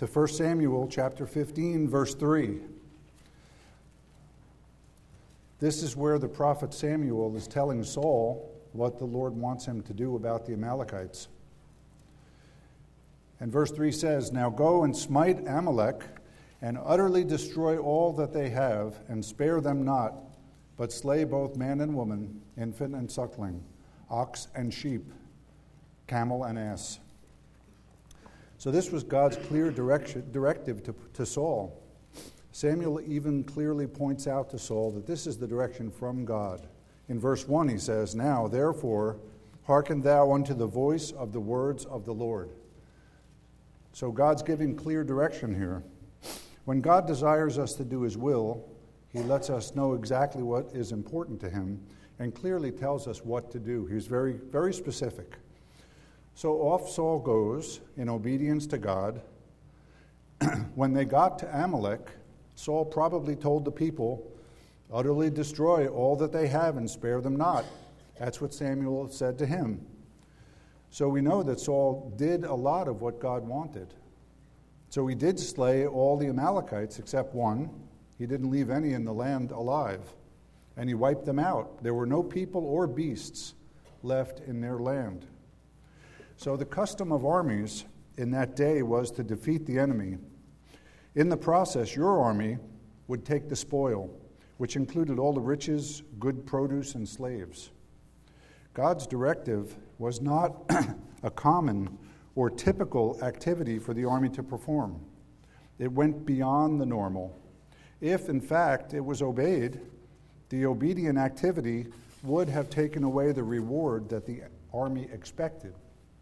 to 1 Samuel chapter 15, verse 3. This is where the prophet Samuel is telling Saul what the Lord wants him to do about the Amalekites. And verse 3 says, "Now go and smite Amalek, and utterly destroy all that they have, and spare them not, but slay both man and woman, infant and suckling, ox and sheep, camel and ass." So this was God's clear directive to Saul. Samuel even clearly points out to Saul that this is the direction from God. In verse 1 he says, "Now therefore hearken thou unto the voice of the words of the Lord." So God's giving clear direction here. When God desires us to do his will, he lets us know exactly what is important to him and clearly tells us what to do. He's very, very specific. So off Saul goes in obedience to God. When they got to Amalek, Saul probably told the people, "Utterly destroy all that they have and spare them not." That's what Samuel said to him. So we know that Saul did a lot of what God wanted. So he did slay all the Amalekites except one. He didn't leave any in the land alive. And he wiped them out. There were no people or beasts left in their land. So the custom of armies in that day was to defeat the enemy. In the process, your army would take the spoil, which included all the riches, good produce, and slaves. God's directive was not a common or typical activity for the army to perform. It went beyond the normal. If, in fact, it was obeyed, the obedient activity would have taken away the reward that the army expected.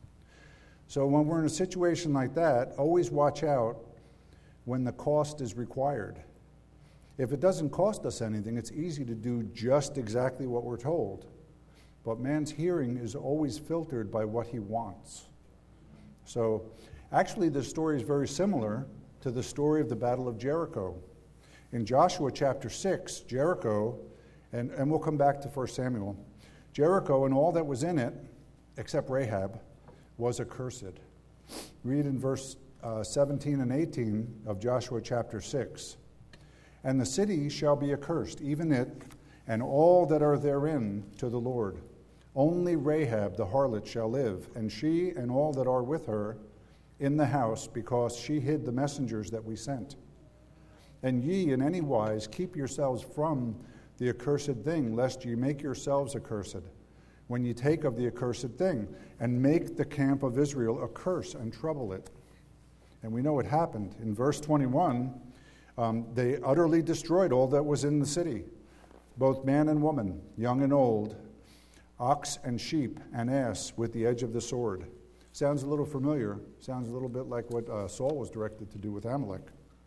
So when we're in a situation like that, always watch out when the cost is required. If it doesn't cost us anything, it's easy to do just exactly what we're told. But man's hearing is always filtered by what he wants. So actually the story is very similar to the story of the Battle of Jericho. In Joshua chapter 6, Jericho, and we'll come back to 1 Samuel, Jericho and all that was in it, except Rahab, was accursed. Read in verse 17 and 18 of Joshua chapter 6. "And the city shall be accursed, even it, and all that are therein, to the Lord. Only Rahab the harlot shall live, and she and all that are with her in the house, because she hid the messengers that we sent. And ye in any wise keep yourselves from the accursed thing, lest ye make yourselves accursed, when ye take of the accursed thing, and make the camp of Israel a curse and trouble it." And we know what happened. In verse 21, they utterly destroyed all that was in the city, both man and woman, young and old, ox and sheep and ass, with the edge of the sword. Sounds a little familiar. Sounds a little bit like what Saul was directed to do with Amalek.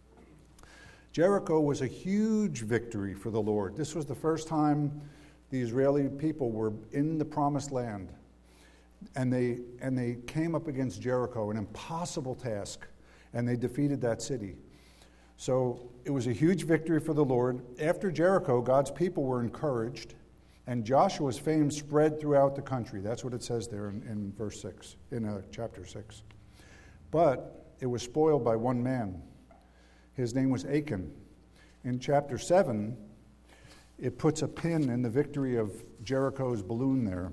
Jericho was a huge victory for the Lord. This was the first time the Israeli people were in the promised land. And they came up against Jericho, an impossible task, and they defeated that city. So it was a huge victory for the Lord. After Jericho, God's people were encouraged, and Joshua's fame spread throughout the country. That's what it says there in verse 6, in chapter 6. But it was spoiled by one man. His name was Achan. In chapter 7, it puts a pin in the victory of Jericho's balloon there.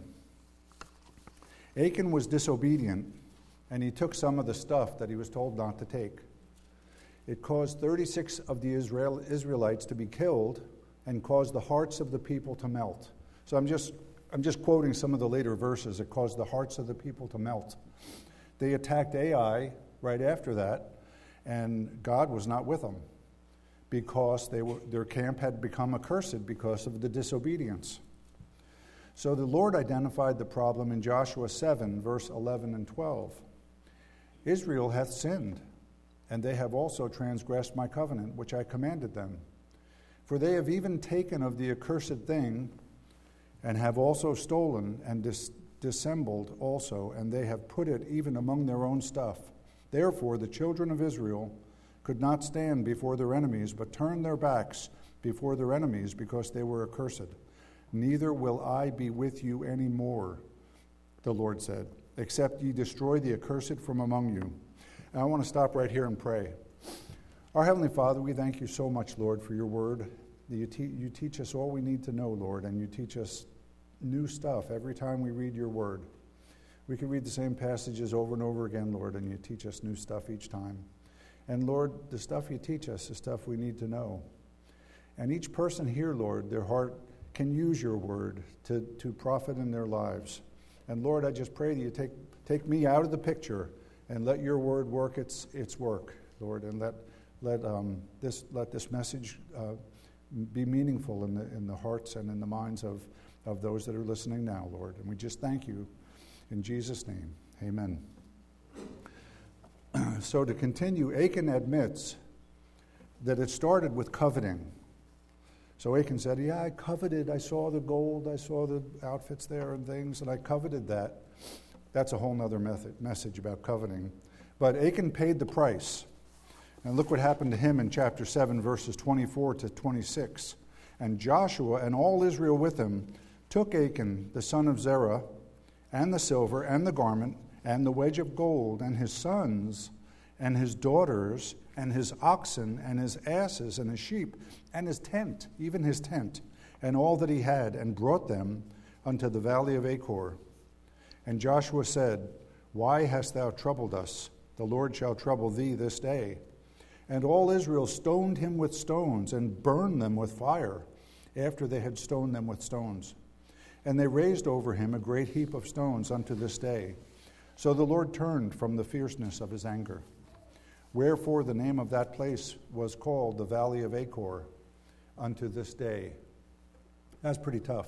Achan was disobedient, and he took some of the stuff that he was told not to take. It caused 36 of the Israelites to be killed and caused the hearts of the people to melt. So I'm just quoting some of the later verses. It caused the hearts of the people to melt. They attacked Ai right after that, and God was not with them because their camp had become accursed because of the disobedience. So the Lord identified the problem in Joshua 7, verse 11 and 12. "Israel hath sinned, and they have also transgressed my covenant, which I commanded them. For they have even taken of the accursed thing, and have also stolen and dissembled also, and they have put it even among their own stuff. Therefore the children of Israel could not stand before their enemies, but turned their backs before their enemies, because they were accursed. Neither will I be with you any more, the Lord said, except ye destroy the accursed from among you. And I want to stop right here and pray. Our Heavenly Father, we thank you so much, Lord, for your word. You teach us all we need to know, Lord, and you teach us new stuff every time we read your word. We can read the same passages over and over again, Lord, and you teach us new stuff each time. And Lord, the stuff you teach us is stuff we need to know. And each person here, Lord, their heart can use your word to profit in their lives. And Lord, I just pray that you take me out of the picture and let your word work its work, Lord, and let this message be meaningful in the hearts and in the minds of those that are listening now, Lord. And we just thank you in Jesus' name. Amen. So to continue, Achan admits that it started with coveting. So Achan said, yeah, I coveted. I saw the gold. I saw the outfits there and things, and I coveted that. That's a whole other message about coveting. But Achan paid the price. And look what happened to him in chapter 7, verses 24 to 26. And Joshua and all Israel with him took Achan, the son of Zerah, and the silver, and the garment, and the wedge of gold, and his sons, and his daughters, and his oxen, and his asses, and his sheep, and his tent, even his tent, and all that he had, and brought them unto the valley of Achor. And Joshua said, Why hast thou troubled us? The Lord shall trouble thee this day. And all Israel stoned him with stones, and burned them with fire, after they had stoned them with stones. And they raised over him a great heap of stones unto this day. So the Lord turned from the fierceness of his anger. Wherefore the name of that place was called the Valley of Achor unto this day. That's pretty tough.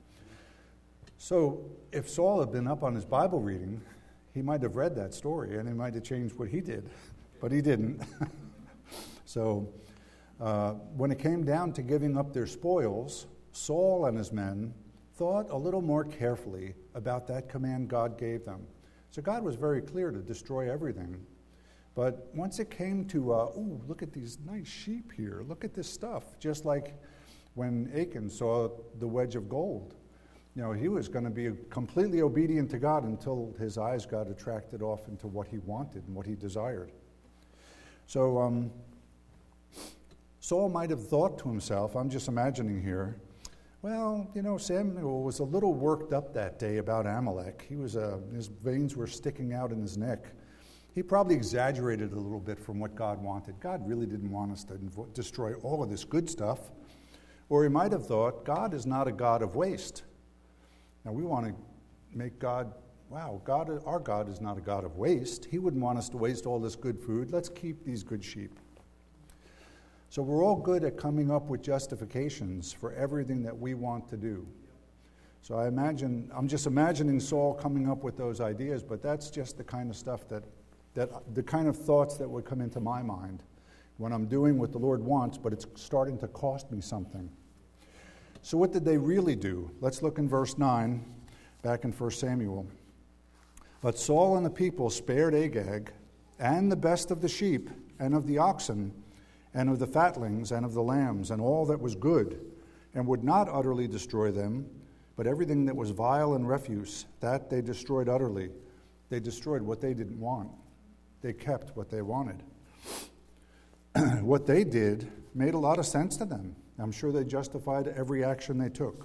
So if Saul had been up on his Bible reading, he might have read that story and he might have changed what he did, but he didn't. So when it came down to giving up their spoils, Saul and his men thought a little more carefully about that command God gave them. So God was very clear to destroy everything. But once it came to, look at these nice sheep here. Look at this stuff. Just like when Achan saw the wedge of gold. You know, he was going to be completely obedient to God until his eyes got attracted off into what he wanted and what he desired. So Saul might have thought to himself, I'm just imagining here, well, you know, Samuel was a little worked up that day about Amalek. His veins were sticking out in his neck. He probably exaggerated a little bit from what God wanted. God really didn't want us to destroy all of this good stuff. Or he might have thought, God is not a God of waste. Now, we want to make God, our God is not a God of waste. He wouldn't want us to waste all this good food. Let's keep these good sheep. So we're all good at coming up with justifications for everything that we want to do. So I'm just imagining Saul coming up with those ideas, but that's just the kind of stuff that the kind of thoughts that would come into my mind when I'm doing what the Lord wants, but it's starting to cost me something. So what did they really do? Let's look in verse 9, back in 1 Samuel. But Saul and the people spared Agag, and the best of the sheep, and of the oxen, and of the fatlings, and of the lambs, and all that was good, and would not utterly destroy them, but everything that was vile and refuse, that they destroyed utterly. They destroyed what they didn't want. They kept what they wanted. What they did made a lot of sense to them. I'm sure they justified every action they took.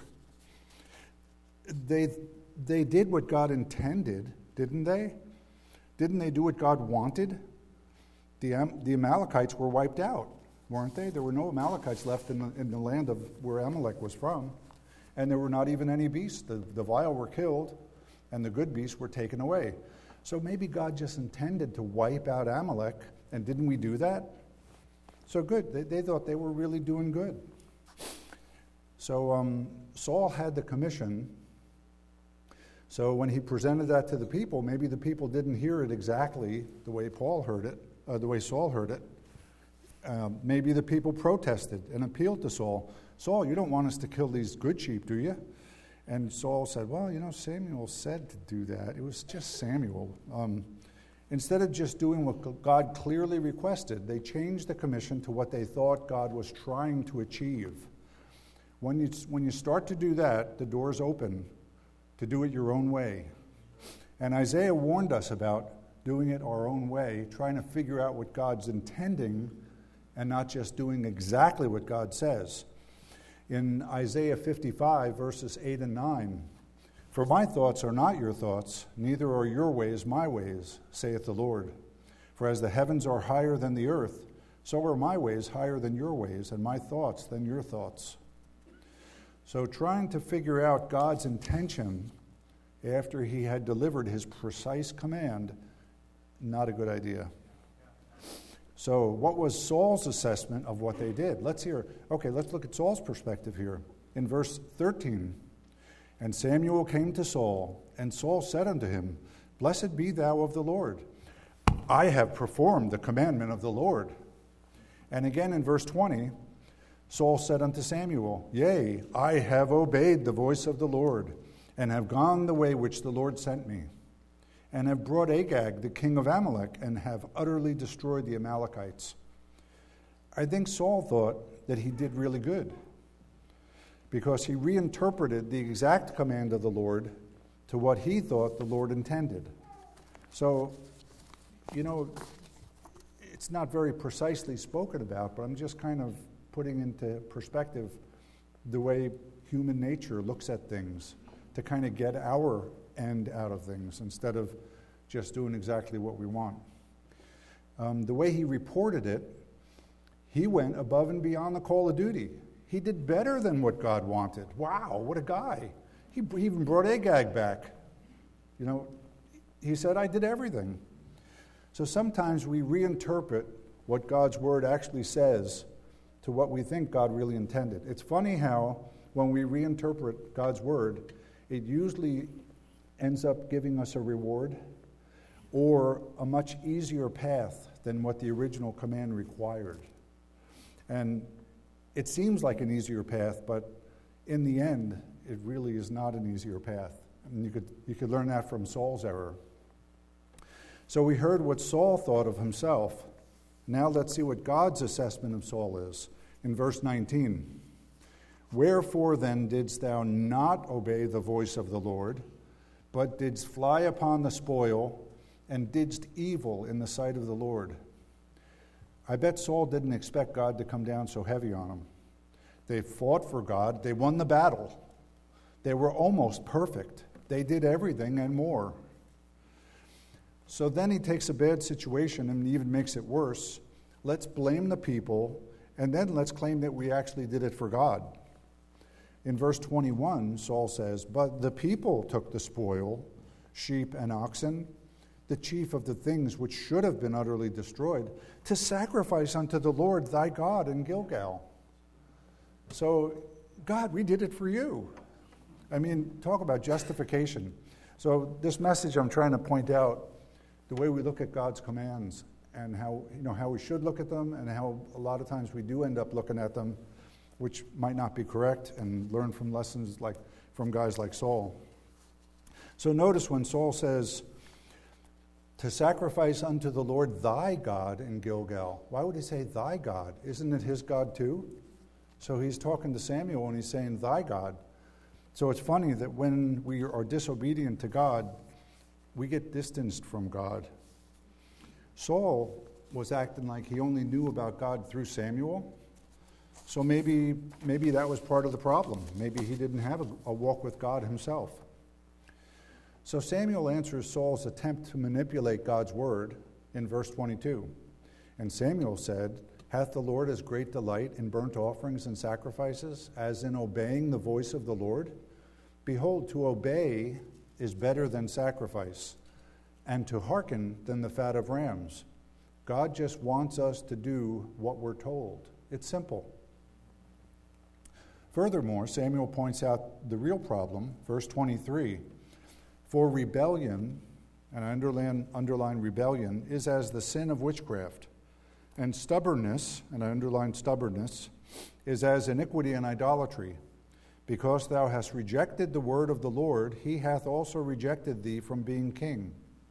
They did what God intended, didn't they? Didn't they do what God wanted? The Amalekites were wiped out, weren't they? There were no Amalekites left in the land of where Amalek was from. And there were not even any beasts. The vile were killed, and the good beasts were taken away. So maybe God just intended to wipe out Amalek, and didn't we do that? So good. They thought they were really doing good. So Saul had the commission. So when he presented that to the people, maybe the people didn't hear it exactly the way Paul heard it, the way Saul heard it. Maybe the people protested and appealed to Saul. Saul, you don't want us to kill these good sheep, do you? And Saul said, well, you know, Samuel said to do that. It was just Samuel. Instead of just doing what God clearly requested, they changed the commission to what they thought God was trying to achieve. When you start to do that, the door's open to do it your own way. And Isaiah warned us about doing it our own way, trying to figure out what God's intending and not just doing exactly what God says. In Isaiah 55, verses 8 and 9, "For my thoughts are not your thoughts, neither are your ways my ways, saith the Lord. For as the heavens are higher than the earth, so are my ways higher than your ways, and my thoughts than your thoughts." So trying to figure out God's intention after he had delivered his precise command, not a good idea. So what was Saul's assessment of what they did? Let's look at Saul's perspective here. In verse 13, "And Samuel came to Saul, and Saul said unto him, Blessed be thou of the Lord. I have performed the commandment of the Lord. And again in verse 20, Saul said unto Samuel, Yea, I have obeyed the voice of the Lord, and have gone the way which the Lord sent me, and have brought Agag, the king of Amalek, and have utterly destroyed the Amalekites." I think Saul thought that he did really good, because he reinterpreted the exact command of the Lord to what he thought the Lord intended. So, it's not very precisely spoken about, but I'm just kind of putting into perspective the way human nature looks at things to kind of get our end out of things instead of just doing exactly what we want. The way he reported it, he went above and beyond the call of duty. He did better than what God wanted. Wow, what a guy. He even brought Agag back. He said, I did everything. So sometimes we reinterpret what God's word actually says to what we think God really intended. It's funny how when we reinterpret God's word, it usually ends up giving us a reward or a much easier path than what the original command required. And it seems like an easier path, but in the end, it really is not an easier path. And you could learn that from Saul's error. So we heard what Saul thought of himself. Now let's see what God's assessment of Saul is. In verse 19, "Wherefore then didst thou not obey the voice of the Lord, but didst fly upon the spoil, and didst evil in the sight of the Lord?" I bet Saul didn't expect God to come down so heavy on him. They fought for God. They won the battle. They were almost perfect. They did everything and more. So then he takes a bad situation and even makes it worse. Let's blame the people, and then let's claim that we actually did it for God. In verse 21, Saul says, "But the people took the spoil, sheep and oxen, the chief of the things which should have been utterly destroyed, to sacrifice unto the Lord thy God in Gilgal." So, God, we did it for you. Talk about justification. So this message I'm trying to point out the way we look at God's commands and how we should look at them, and how a lot of times we do end up looking at them, which might not be correct, and learn from lessons from guys like Saul. So notice when Saul says, "To sacrifice unto the Lord thy God in Gilgal." Why would he say thy God? Isn't it his God too? So he's talking to Samuel and he's saying thy God. So it's funny that when we are disobedient to God, we get distanced from God. Saul was acting like he only knew about God through Samuel. So maybe that was part of the problem. Maybe he didn't have a walk with God himself. So Samuel answers Saul's attempt to manipulate God's word in verse 22. "And Samuel said, Hath the Lord as great delight in burnt offerings and sacrifices as in obeying the voice of the Lord? Behold, to obey is better than sacrifice, and to hearken than the fat of rams." God just wants us to do what we're told. It's simple. Furthermore, Samuel points out the real problem, verse 23. "For rebellion," and I underline rebellion, "is as the sin of witchcraft, and stubbornness," and I underline stubbornness, "is as iniquity and idolatry. Because thou hast rejected the word of the Lord, he hath also rejected thee from being king."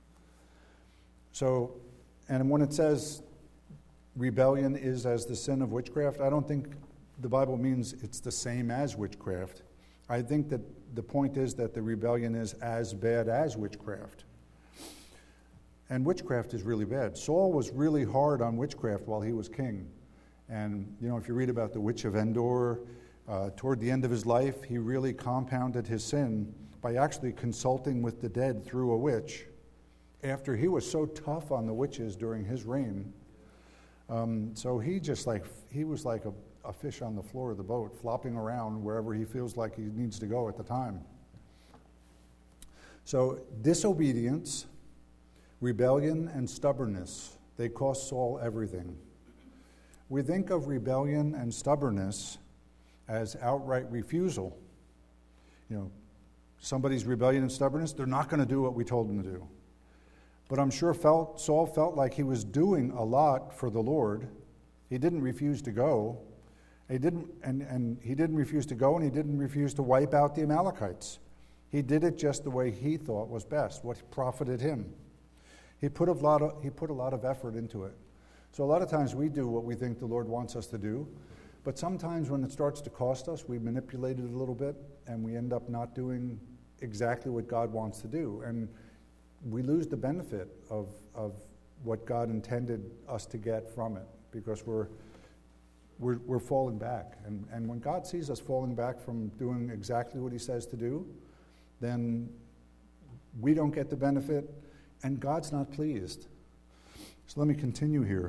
So, and when it says rebellion is as the sin of witchcraft, I don't think the Bible means it's the same as witchcraft. I think that the point is that the rebellion is as bad as witchcraft. And witchcraft is really bad. Saul was really hard on witchcraft while he was king. And, if you read about the witch of Endor, toward the end of his life, he really compounded his sin by actually consulting with the dead through a witch. After he was so tough on the witches during his reign, so he was like a fish on the floor of the boat, flopping around wherever he feels like he needs to go at the time. So disobedience, rebellion, and stubbornness, they cost Saul everything. We think of rebellion and stubbornness as outright refusal. Somebody's rebellion and stubbornness, they're not going to do what we told them to do. But I'm sure Saul felt like he was doing a lot for the Lord. He didn't refuse to go. He didn't refuse to go, and he didn't refuse to wipe out the Amalekites. He did it just the way he thought was best, what profited him. He put a lot of effort into it. So a lot of times we do what we think the Lord wants us to do, but sometimes when it starts to cost us, we manipulate it a little bit, and we end up not doing exactly what God wants to do. And we lose the benefit of what God intended us to get from it, because we're falling back. And when God sees us falling back from doing exactly what he says to do, then we don't get the benefit, and God's not pleased. So let me continue here.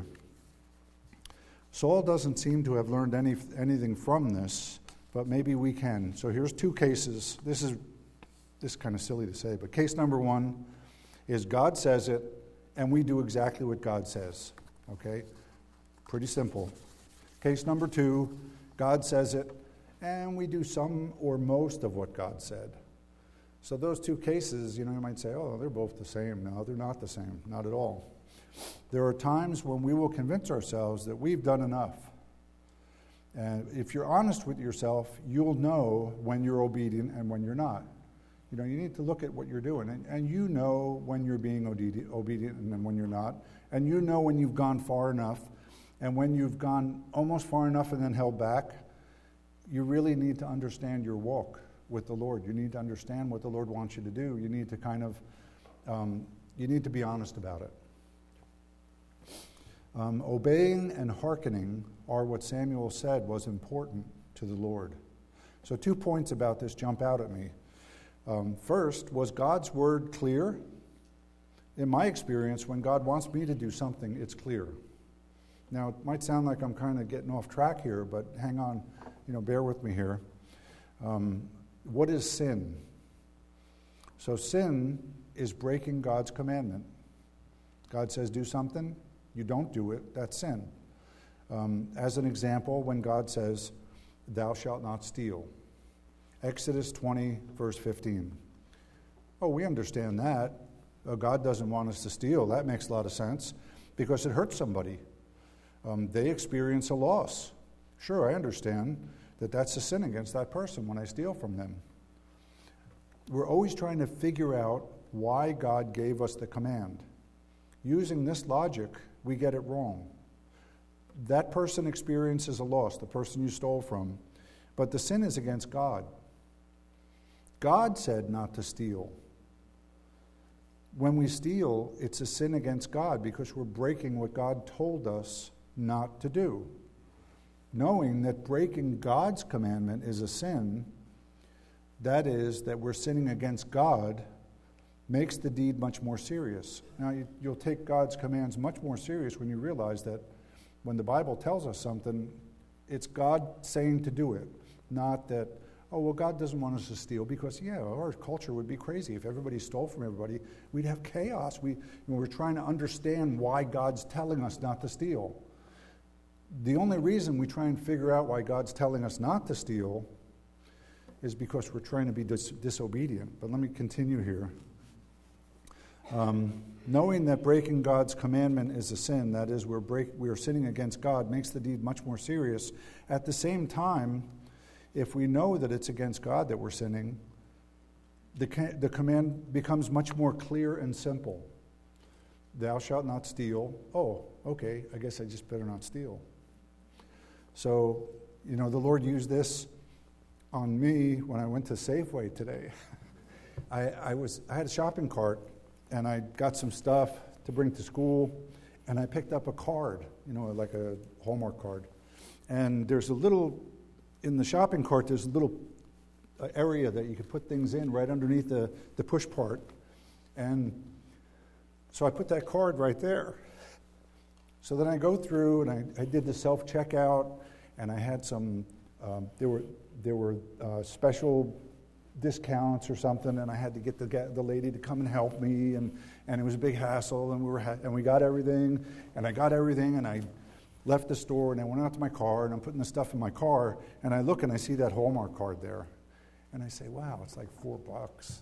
Saul doesn't seem to have learned anything from this, but maybe we can. So here's two cases. This is kind of silly to say, but case number one is God says it, and we do exactly what God says. Okay? Pretty simple. Case number two, God says it, and we do some or most of what God said. So those two cases, you might say, oh, they're both the same. No, they're not the same. Not at all. There are times when we will convince ourselves that we've done enough. And if you're honest with yourself, you'll know when you're obedient and when you're not. You need to look at what you're doing. And you know when you're being obedient and when you're not. And you know when you've gone far enough. And when you've gone almost far enough and then held back. You really need to understand your walk with the Lord. You need to understand what the Lord wants you to do. You need to you need to be honest about it. Obeying and hearkening are what Samuel said was important to the Lord. So 2 points about this jump out at me. First, was God's word clear? In my experience, when God wants me to do something, it's clear. Now, it might sound like I'm kind of getting off track here, but hang on, bear with me here. What is sin? So sin is breaking God's commandment. God says do something, you don't do it, that's sin. As an example, when God says, thou shalt not steal. Exodus 20, verse 15. Oh, we understand that. God doesn't want us to steal. That makes a lot of sense because it hurts somebody. They experience a loss. Sure, I understand that that's a sin against that person when I steal from them. We're always trying to figure out why God gave us the command. Using this logic, we get it wrong. That person experiences a loss, the person you stole from, but the sin is against God. God said not to steal. When we steal, it's a sin against God because we're breaking what God told us not to do. Knowing that breaking God's commandment is a sin, that is, that we're sinning against God, makes the deed much more serious. Now, you'll take God's commands much more serious when you realize that when the Bible tells us something, it's God saying to do it, not that, oh, well, God doesn't want us to steal because, our culture would be crazy. If everybody stole from everybody, we'd have chaos. We're trying to understand why God's telling us not to steal. The only reason we try and figure out why God's telling us not to steal is because we're trying to be disobedient. But let me continue here. Knowing that breaking God's commandment is a sin, that is, we are sinning against God, makes the deed much more serious. At the same time, if we know that it's against God that we're sinning, the command becomes much more clear and simple. Thou shalt not steal. Oh, okay, I guess I just better not steal. So, the Lord used this on me when I went to Safeway today. I had a shopping cart, and I got some stuff to bring to school, and I picked up a card, like a Hallmark card. And there's a little, in the shopping cart, there's a little area that you could put things in right underneath the push part. And so I put that card right there. So then I go through, and I did the self-checkout, and I had some, there were special discounts or something, and I had to get the lady to come and help me, and it was a big hassle, and we got everything, and I got everything, and I left the store, and I went out to my car, and I'm putting the stuff in my car, and I look and I see that Hallmark card there, and I say, wow, it's like $4,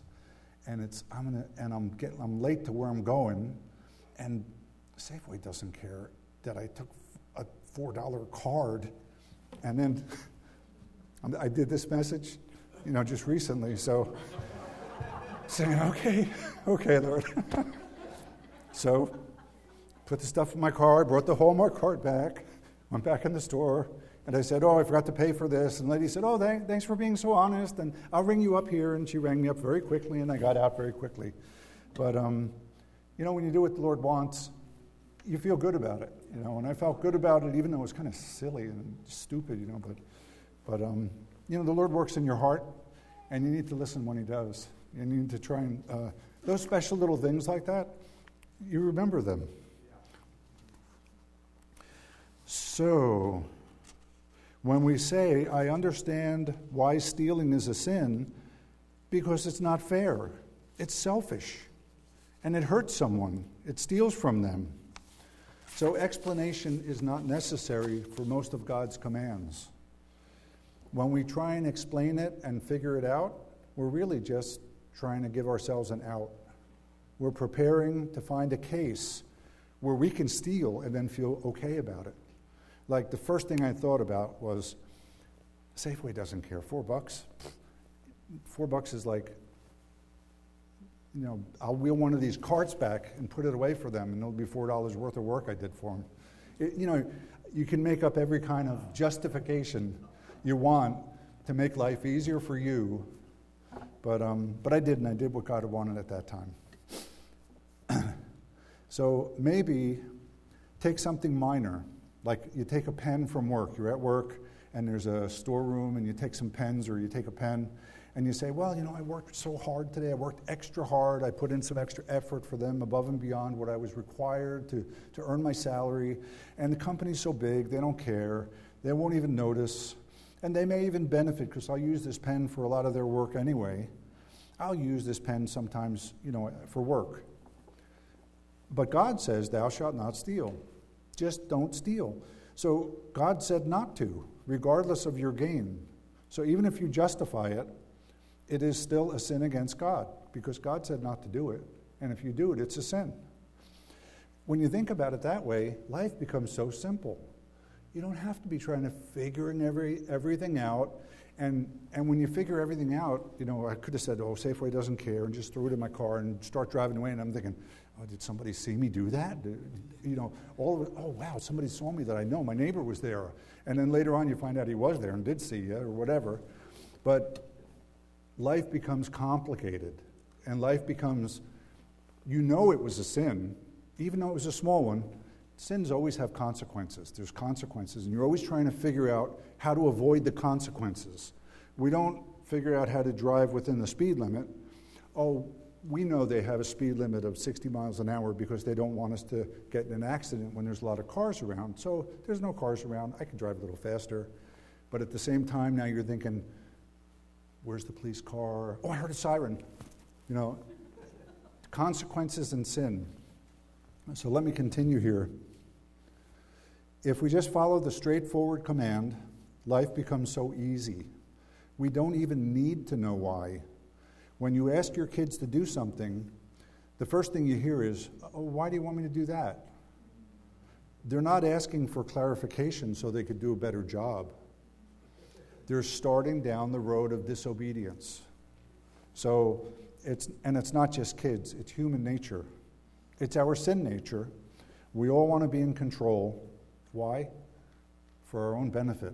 and I'm late to where I'm going, and Safeway doesn't care that I took a $4 card, and then I did this message, just recently, so saying, okay, Lord. So put the stuff in my car, brought the Hallmark card back, went back in the store, and I said, I forgot to pay for this. And the lady said, thanks for being so honest, and I'll ring you up here. And she rang me up very quickly, and I got out very quickly. But, when you do what the Lord wants, you feel good about it, and I felt good about it, even though it was kind of silly and stupid, but the Lord works in your heart, and you need to listen when He does. You need to try and, those special little things like that, you remember them. So, when we say, I understand why stealing is a sin, because it's not fair, it's selfish, and it hurts someone, it steals from them. So explanation is not necessary for most of God's commands. When we try and explain it and figure it out, we're really just trying to give ourselves an out. We're preparing to find a case where we can steal and then feel okay about it. Like the first thing I thought about was, Safeway doesn't care, $4. $4 is like, I'll wheel one of these carts back and put it away for them, and it'll be $4 worth of work I did for them. You can make up every kind of justification you want to make life easier for you, but I didn't. I did what God wanted at that time. So maybe take something minor, like you take a pen from work. You're at work, and there's a storeroom, and you take some pens, or you take a pen, and you say, I worked so hard today. I worked extra hard. I put in some extra effort for them above and beyond what I was required to earn my salary. And the company's so big, they don't care. They won't even notice. And they may even benefit because I'll use this pen for a lot of their work anyway. I'll use this pen sometimes, for work. But God says, thou shalt not steal. Just don't steal. So God said not to, regardless of your gain. So even if you justify it, it is still a sin against God because God said not to do it. And if you do it, it's a sin. When you think about it that way, life becomes so simple. You don't have to be trying to figure everything out. And when you figure everything out, I could have said, Safeway doesn't care, and just threw it in my car and start driving away. And I'm thinking, did somebody see me do that? Wow, somebody saw me that I know. My neighbor was there. And then later on you find out he was there and did see you or whatever. But life becomes complicated. And life becomes, it was a sin, even though it was a small one. Sins always have consequences. There's consequences, and you're always trying to figure out how to avoid the consequences. We don't figure out how to drive within the speed limit. We know they have a speed limit of 60 miles an hour because they don't want us to get in an accident when there's a lot of cars around. So there's no cars around. I can drive a little faster. But at the same time, now you're thinking, where's the police car? I heard a siren. Consequences and sin. So let me continue here. If we just follow the straightforward command, life becomes so easy. We don't even need to know why. When you ask your kids to do something, the first thing you hear is, why do you want me to do that? They're not asking for clarification so they could do a better job. They're starting down the road of disobedience. So it's not just kids, it's human nature. It's our sin nature. We all want to be in control. Why? For our own benefit.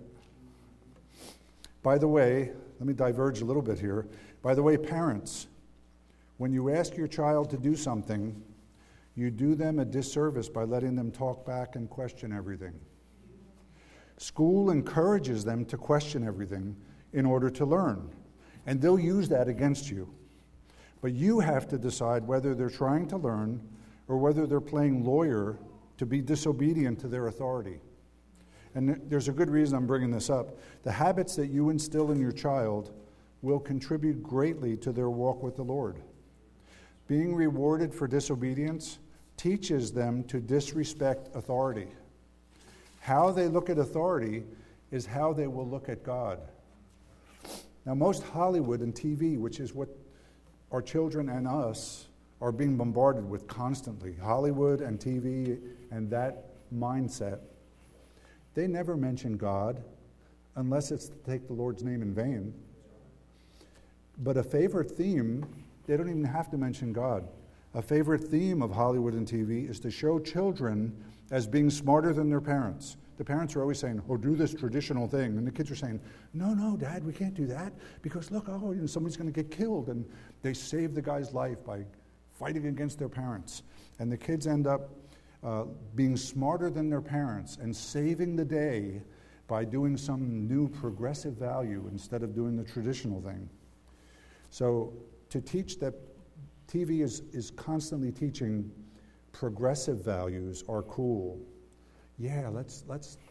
By the way, let me diverge a little bit here. By the way, parents, when you ask your child to do something, You do them a disservice by letting them talk back and question everything. School encourages them to question everything in order to learn, and they'll use that against you. But you have to decide whether they're trying to learn or whether they're playing lawyer to be disobedient to their authority. And there's a good reason I'm bringing this up. The habits that you instill in your child will contribute greatly to their walk with the Lord. Being rewarded for disobedience teaches them to disrespect authority. How they look at authority is how they will look at God. Now, most Hollywood and TV, which is what our children and us are being bombarded with constantly, Hollywood and TV and that mindset, they never mention God unless it's to take the Lord's name in vain. But a favorite theme, they don't even have to mention God. A favorite theme of Hollywood and TV is to show children as being smarter than their parents. The parents are always saying, oh, do this traditional thing. And the kids are saying, no, Dad, we can't do that because look, somebody's going to get killed. And they save the guy's life by fighting against their parents. And the kids end up being smarter than their parents and saving the day by doing some new progressive value instead of doing the traditional thing. So to teach that TV is constantly teaching progressive values are cool. Yeah, let's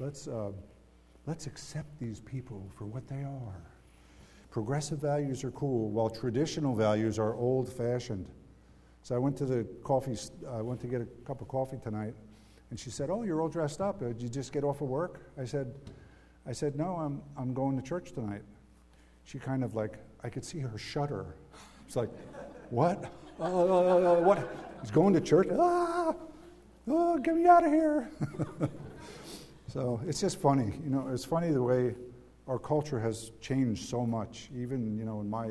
accept these people for what they are. Progressive values are cool, while traditional values are old-fashioned. So I went to to get a cup of coffee tonight, and she said, "Oh, you're all dressed up. Did you just get off of work?" I said, "No, I'm going to church tonight." She kind of I could see her shudder. It's like, what? What? He's going to church? Oh, get me out of here. So it's just funny. It's funny the way our culture has changed so much. Even,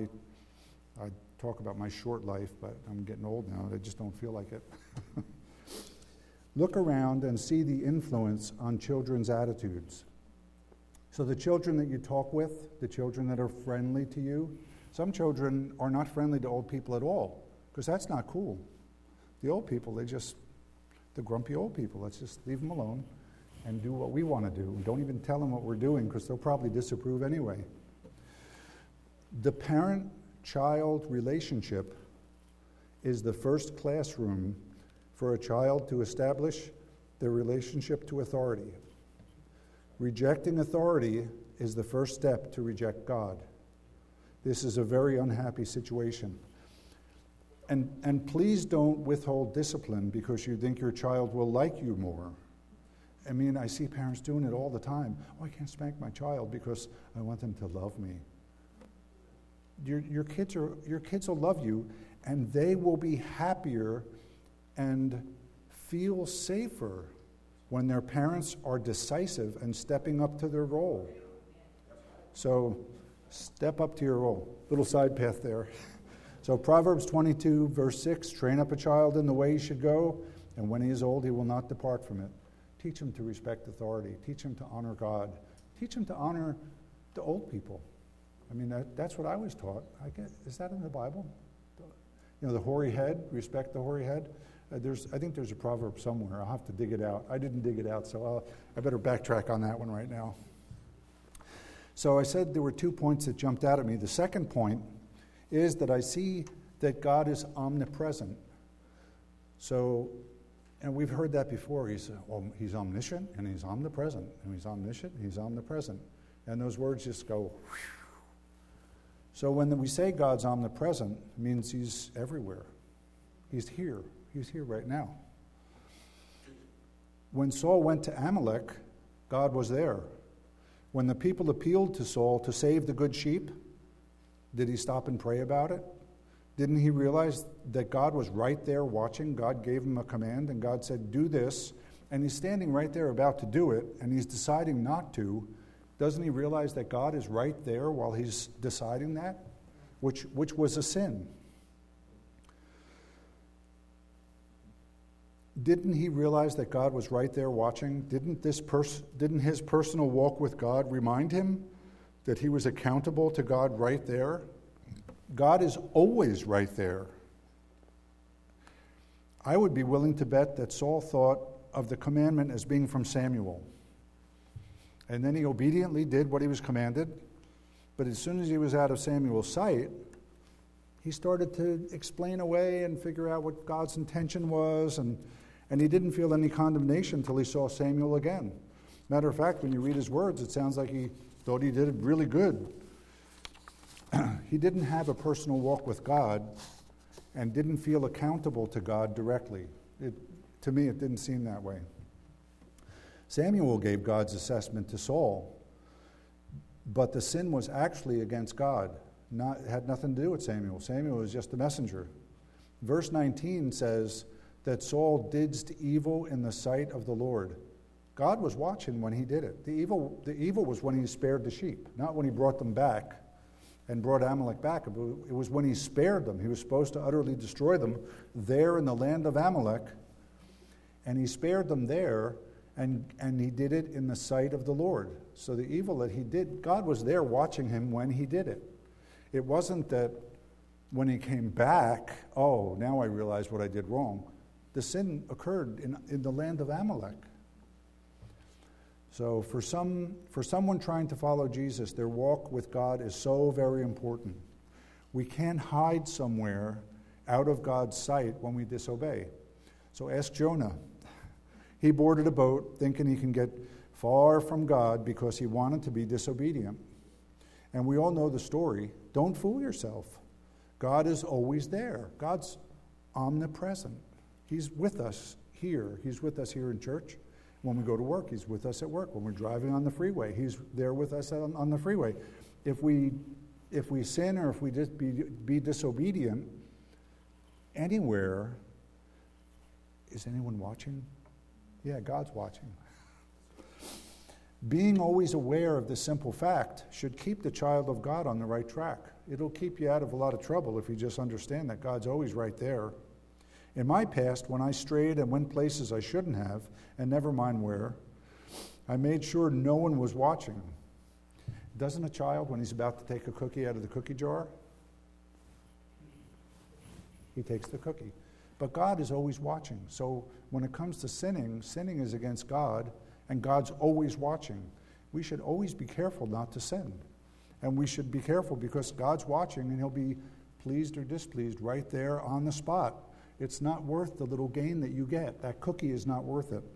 I talk about my short life, but I'm getting old now. I just don't feel like it. Look around and see the influence on children's attitudes. So the children that you talk with, the children that are friendly to you, some children are not friendly to old people at all, because that's not cool. The old people, the grumpy old people, let's just leave them alone and do what we want to do. Don't even tell them what we're doing, because they'll probably disapprove anyway. The parent-child relationship is the first classroom for a child to establish their relationship to authority. Rejecting authority is the first step to reject God. This is a very unhappy situation. And please don't withhold discipline because you think your child will like you more. I mean, I see parents doing it all the time. Oh, I can't spank my child because I want them to love me. Your kids will love you, and they will be happier and feel safer when their parents are decisive and stepping up to their role. So step up to your role. Little side path there. So Proverbs 22, verse 6, train up a child in the way he should go, and when he is old, he will not depart from it. Teach him to respect authority. Teach him to honor God. Teach him to honor the old people. I mean, that's what I was taught. Is that in the Bible? The hoary head, respect the hoary head. I think there's a proverb somewhere. I'll have to dig it out. I didn't dig it out, so I better backtrack on that one right now. So I said there were 2 points that jumped out at me. The second point is that I see that God is omnipresent. So, and we've heard that before. He's omniscient, and he's omnipresent, and he's omniscient, and he's omnipresent. And those words just go, whew. So when we say God's omnipresent, it means he's everywhere. He's here. He's here right now. When Saul went to Amalek, God was there. When the people appealed to Saul to save the good sheep, did he stop and pray about it? Didn't he realize that God was right there watching? God gave him a command, and God said, do this. And he's standing right there about to do it, and he's deciding not to. Doesn't he realize that God is right there while he's deciding that? Which was a sin. Didn't he realize that God was right there watching? Didn't his personal walk with God remind him that he was accountable to God right there? God is always right there. I would be willing to bet that Saul thought of the commandment as being from Samuel. And then he obediently did what he was commanded. But as soon as he was out of Samuel's sight, he started to explain away and figure out what God's intention was. And he didn't feel any condemnation until he saw Samuel again. Matter of fact, when you read his words, it sounds like he thought he did it really good. He didn't have a personal walk with God and didn't feel accountable to God directly. To me, it didn't seem that way. Samuel gave God's assessment to Saul, but the sin was actually against God. It had nothing to do with Samuel. Samuel was just a messenger. Verse 19 says that Saul did evil in the sight of the Lord. God was watching when he did it. The evil was when he spared the sheep, not when he brought them back and brought Amalek back. It was when he spared them. He was supposed to utterly destroy them there in the land of Amalek, and he spared them there, and he did it in the sight of the Lord. So the evil that he did, God was there watching him when he did it. It wasn't that when he came back, oh, now I realize what I did wrong. The sin occurred in the land of Amalek. So for someone trying to follow Jesus, their walk with God is so very important. We can't hide somewhere out of God's sight when we disobey. So ask Jonah. He boarded a boat thinking he can get far from God because he wanted to be disobedient. And we all know the story. Don't fool yourself. God is always there. God's omnipresent. He's with us here. He's with us here in church. When we go to work, he's with us at work. When we're driving on the freeway, he's there with us on the freeway. If we sin or if we just be disobedient anywhere, is anyone watching? Yeah, God's watching. Being always aware of this simple fact should keep the child of God on the right track. It'll keep you out of a lot of trouble if you just understand that God's always right there. In my past, when I strayed and went places I shouldn't have, and never mind where, I made sure no one was watching. Doesn't a child, when he's about to take a cookie out of the cookie jar, he takes the cookie. But God is always watching. So when it comes to sinning, sinning is against God, and God's always watching. We should always be careful not to sin. And we should be careful because God's watching, and he'll be pleased or displeased right there on the spot. It's not worth the little gain that you get. That cookie is not worth it.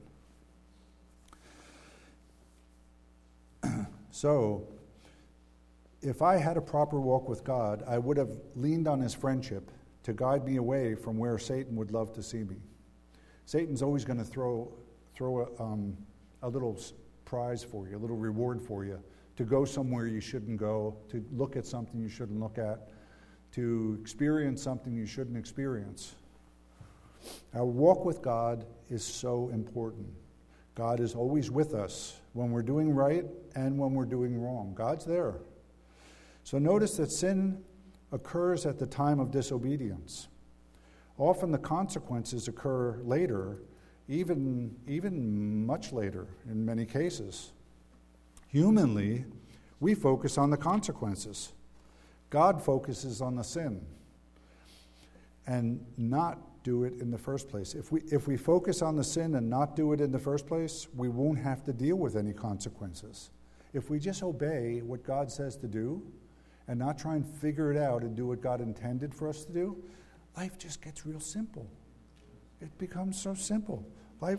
So, if I had a proper walk with God, I would have leaned on his friendship to guide me away from where Satan would love to see me. Satan's always going to throw a little prize for you, a little reward for you, to go somewhere you shouldn't go, to look at something you shouldn't look at, to experience something you shouldn't experience. Our walk with God is so important. God is always with us when we're doing right and when we're doing wrong. God's there. So notice that sin occurs at the time of disobedience. Often the consequences occur later, even much later in many cases. Humanly, we focus on the consequences. God focuses on the sin and not do it in the first place. If we focus on the sin and not do it in the first place, we won't have to deal with any consequences. If we just obey what God says to do and not try and figure it out and do what God intended for us to do, life just gets real simple. It becomes so simple. Life,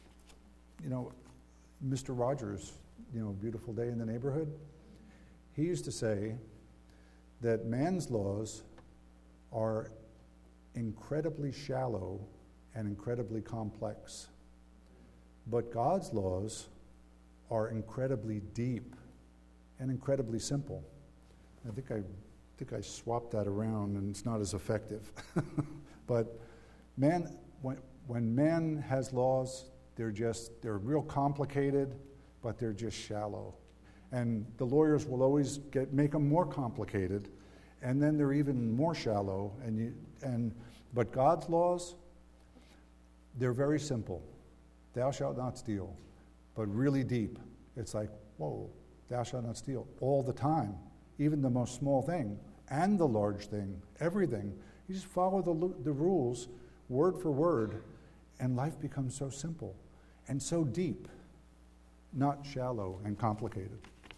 Mr. Rogers, Beautiful Day in the Neighborhood, he used to say that man's laws are incredibly shallow and incredibly complex. But God's laws are incredibly deep and incredibly simple. I think I swapped that around and it's not as effective. But when man has laws, they're real complicated, but they're just shallow. And the lawyers will always make them more complicated, and then they're even more shallow. But God's laws, they're very simple. Thou shalt not steal, but really deep. It's like, whoa, thou shalt not steal all the time, even the most small thing and the large thing, everything. You just follow the rules word for word, and life becomes so simple and so deep, not shallow and complicated.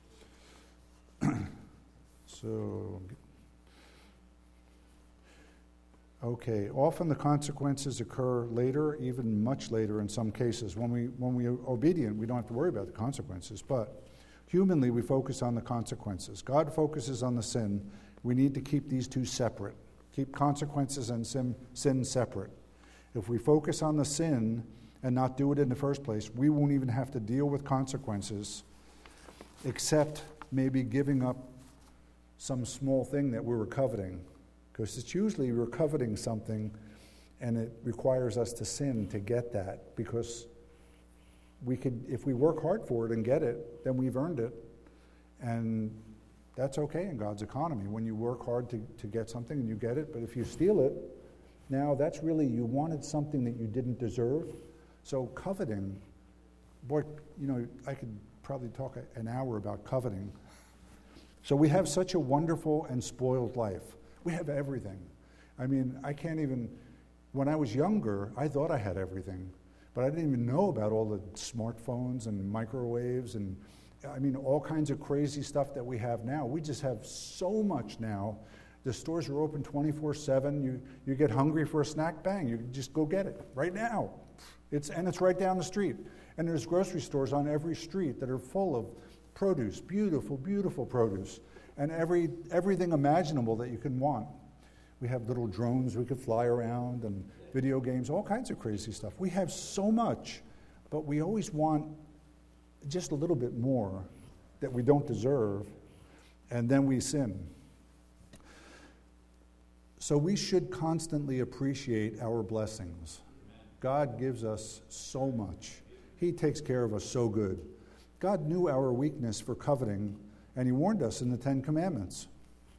Okay, often the consequences occur later, even much later in some cases. When we are obedient, we don't have to worry about the consequences, but humanly we focus on the consequences. God focuses on the sin. We need to keep these two separate. Keep consequences and sin separate. If we focus on the sin and not do it in the first place, we won't even have to deal with consequences, except maybe giving up some small thing that we were coveting. Because it's usually we're coveting something and it requires us to sin to get that. Because we could, if we work hard for it and get it, then we've earned it. And that's okay in God's economy, when you work hard to get something and you get it. But if you steal it, now that's really, you wanted something that you didn't deserve. So coveting, boy, I could probably talk an hour about coveting. So we have such a wonderful and spoiled life. We have everything. I mean, I can't even, when I was younger, I thought I had everything, but I didn't even know about all the smartphones and microwaves and, I mean, all kinds of crazy stuff that we have now. We just have so much now. The stores are open 24/7. You get hungry for a snack, bang, you just go get it right now. It's right down the street. And there's grocery stores on every street that are full of produce, beautiful, beautiful produce, and everything imaginable that you can want. We have little drones we could fly around and video games, all kinds of crazy stuff. We have so much, but we always want just a little bit more that we don't deserve, and then we sin. So we should constantly appreciate our blessings. God gives us so much. He takes care of us so good. God knew our weakness for coveting, and he warned us in the Ten Commandments.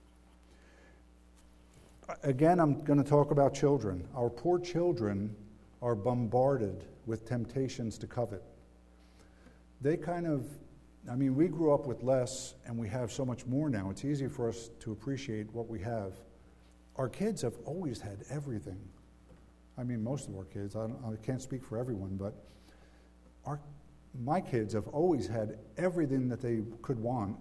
Again, I'm going to talk about children. Our poor children are bombarded with temptations to covet. They we grew up with less, and we have so much more now. It's easy for us to appreciate what we have. Our kids have always had everything. I mean, most of our kids, I can't speak for everyone, but my kids have always had everything that they could want,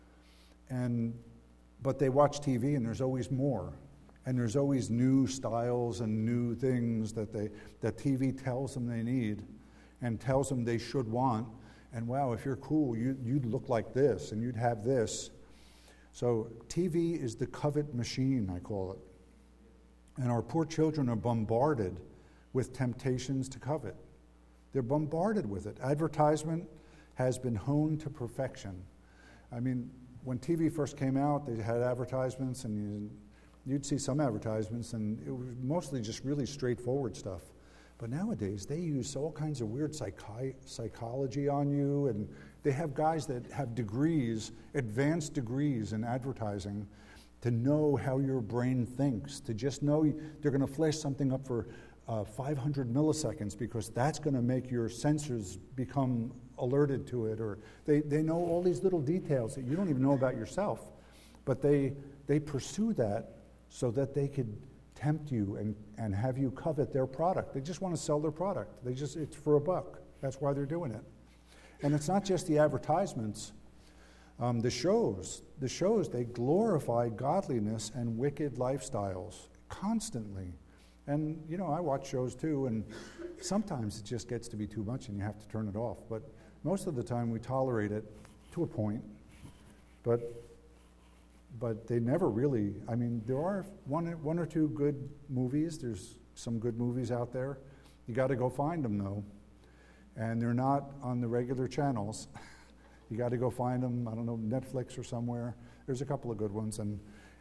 but they watch TV and there's always more. And there's always new styles and new things that TV tells them they need and tells them they should want. And wow, if you're cool, you'd look like this and you'd have this. So TV is the covet machine, I call it. And our poor children are bombarded with temptations to covet. They're bombarded with it. Advertisement has been honed to perfection. I mean, when TV first came out, they had advertisements, and you'd see some advertisements, and it was mostly just really straightforward stuff. But nowadays, they use all kinds of weird psychology on you, and they have guys that have degrees, advanced degrees in advertising, to know how your brain thinks, to just know they're going to flash something up for 500 milliseconds because that's going to make your sensors become alerted to it, or they know all these little details that you don't even know about yourself, but they pursue that so that they could tempt you and have you covet their product. They just want to sell their product. It's for a buck. That's why they're doing it. And it's not just the advertisements. The shows, they glorify godliness and wicked lifestyles constantly. And, I watch shows too, and sometimes it just gets to be too much and you have to turn it off. But most of the time we tolerate it to a point. But they never really, there are one or two good movies. There's some good movies out there. You got to go find them, though. And they're not on the regular channels. You got to go find them, I don't know, Netflix or somewhere. There's a couple of good ones, and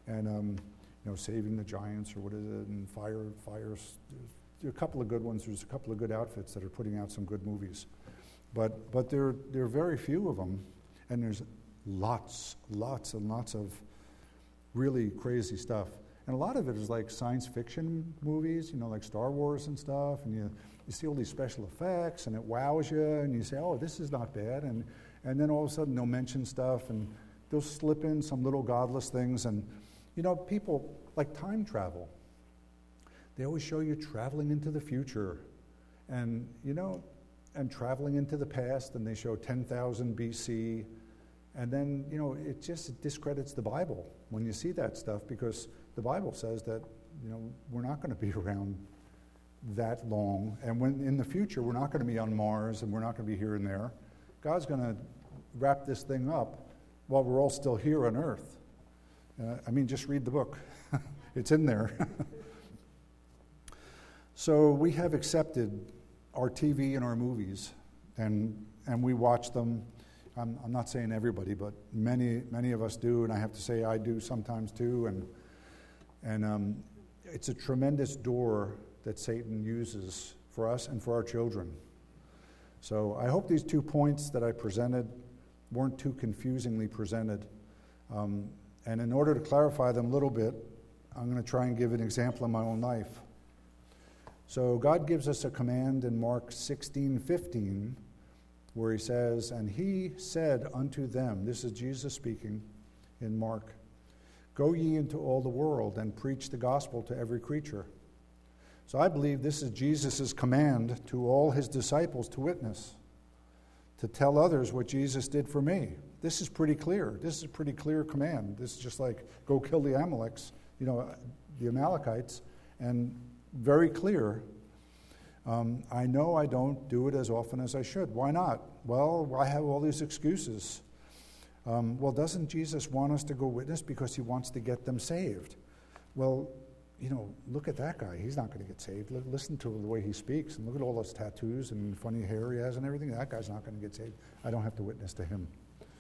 Saving the Giants, or what is it, and Fires. There are a couple of good ones. There's a couple of good outfits that are putting out some good movies. But there are very few of them, and there's lots and lots of really crazy stuff. And a lot of it is like science fiction movies, like Star Wars and stuff, and you see all these special effects, and it wows you, and you say, oh, this is not bad, and then all of a sudden they'll mention stuff, and they'll slip in some little godless things, and people like time travel. they always show you traveling into the future. And, and traveling into the past, and they show 10,000 BC. And then, it just discredits the Bible when you see that stuff, because the Bible says that, we're not going to be around that long. And when in the future, we're not going to be on Mars, and we're not going to be here and there. God's going to wrap this thing up while we're all still here on Earth. Just read the book. It's in there. So we have accepted our TV and our movies, and we watch them. I'm not saying everybody, but many of us do, and I have to say I do sometimes too. And it's a tremendous door that Satan uses for us and for our children. So I hope these 2 points that I presented weren't too confusingly presented. And in order to clarify them a little bit, I'm going to try and give an example in my own life. So God gives us a command in Mark 16:15, where he says, "And he said unto them," this is Jesus speaking in Mark, "Go ye into all the world and preach the gospel to every creature." So I believe this is Jesus' command to all his disciples to witness, to tell others what Jesus did for me. This is pretty clear. This is a pretty clear command. This is just like, go kill the Amalekites, the Amalekites, and very clear. I know I don't do it as often as I should. Why not? Well, I have all these excuses. Well, doesn't Jesus want us to go witness because he wants to get them saved? Well, look at that guy. He's not going to get saved. Listen to the way he speaks, and look at all those tattoos and funny hair he has and everything. That guy's not going to get saved. I don't have to witness to him.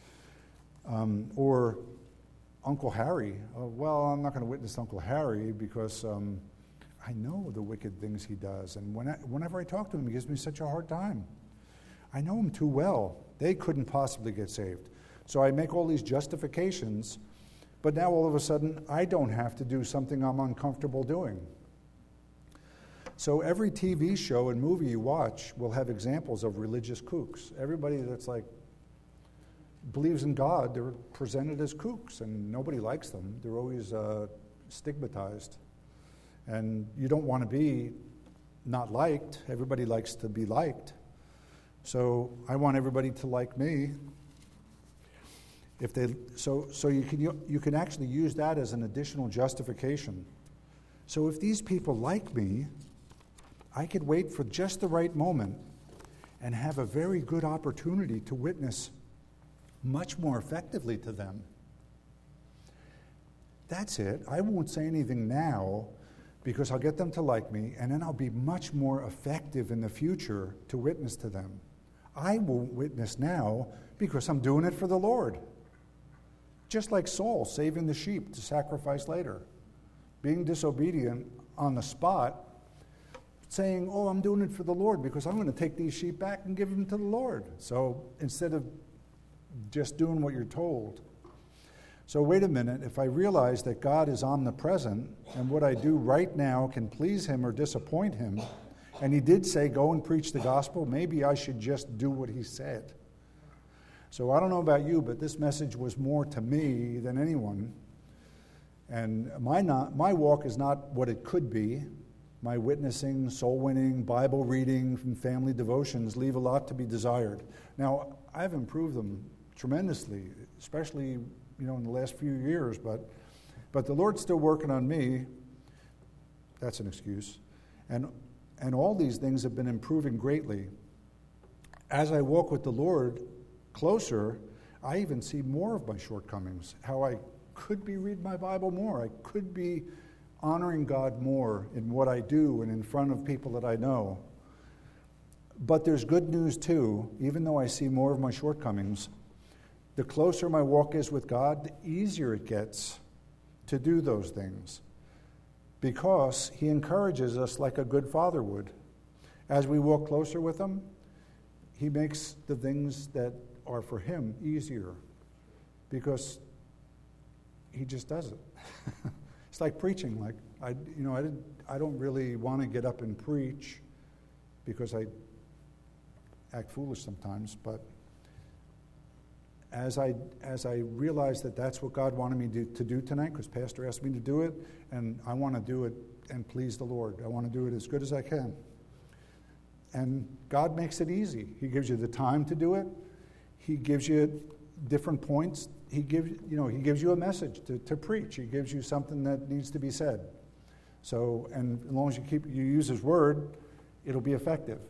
Or Uncle Harry. Well, I'm not going to witness to Uncle Harry because I know the wicked things he does, and whenever I talk to him, he gives me such a hard time. I know him too well. They couldn't possibly get saved. So I make all these justifications, but now all of a sudden, I don't have to do something I'm uncomfortable doing. So every TV show and movie you watch will have examples of religious kooks. Everybody that's believes in God, they're presented as kooks, and nobody likes them. They're always stigmatized. And you don't want to be not liked. Everybody likes to be liked. So I want everybody to like me. So you can actually use that as an additional justification. So if these people like me, I could wait for just the right moment and have a very good opportunity to witness much more effectively to them. That's it. I won't say anything now because I'll get them to like me, and then I'll be much more effective in the future to witness to them. I won't witness now because I'm doing it for the Lord. Just like Saul saving the sheep to sacrifice later. Being disobedient on the spot, saying, I'm doing it for the Lord because I'm going to take these sheep back and give them to the Lord. So instead of just doing what you're told. So wait a minute, if I realize that God is omnipresent and what I do right now can please him or disappoint him, and he did say, go and preach the gospel, maybe I should just do what he said. So I don't know about you, but this message was more to me than anyone. And my walk is not what it could be. My witnessing, soul winning, Bible reading, and family devotions leave a lot to be desired. Now, I've improved them tremendously, especially in the last few years, but the Lord's still working on me. That's an excuse. And all these things have been improving greatly. As I walk with the Lord closer, I even see more of my shortcomings, how I could be reading my Bible more. I could be honoring God more in what I do and in front of people that I know. But there's good news too. Even though I see more of my shortcomings, the closer my walk is with God, the easier it gets to do those things, because he encourages us like a good father would. As we walk closer with him, he makes the things that are for him easier, because he just does it. It's like preaching. Like I don't really want to get up and preach because I act foolish sometimes, but as I realized that that's what God wanted me to do tonight, because Pastor asked me to do it, and I want to do it and please the Lord. I want to do it as good as I can. And God makes it easy. He gives you the time to do it. He gives you different points. He gives you a message to preach. He gives you something that needs to be said. So, and as long as you use His word, it'll be effective.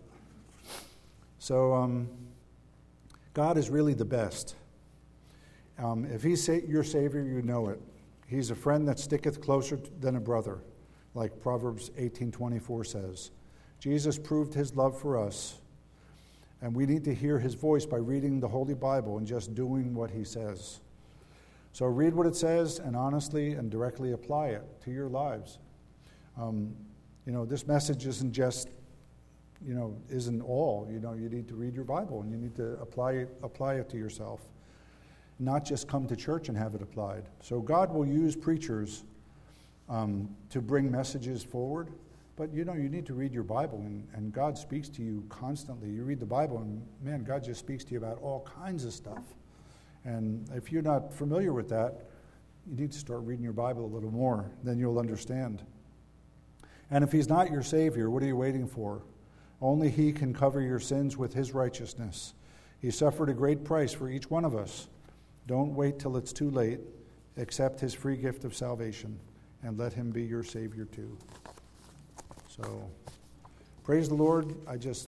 So, God is really the best. If He's your Savior, you know it. He's a friend that sticketh closer than a brother, like Proverbs 18:24 says. Jesus proved His love for us, and we need to hear His voice by reading the Holy Bible and just doing what He says. So read what it says and honestly and directly apply it to your lives. This message isn't just, isn't all. You need to read your Bible and you need to apply it to yourself. Not just come to church and have it applied. So God will use preachers to bring messages forward. But you need to read your Bible, and God speaks to you constantly. You read the Bible, and man, God just speaks to you about all kinds of stuff. And if you're not familiar with that, you need to start reading your Bible a little more, then you'll understand. And if He's not your Savior, what are you waiting for? Only He can cover your sins with His righteousness. He suffered a great price for each one of us. Don't wait till it's too late. Accept His free gift of salvation, and let Him be your Savior too. So, praise the Lord.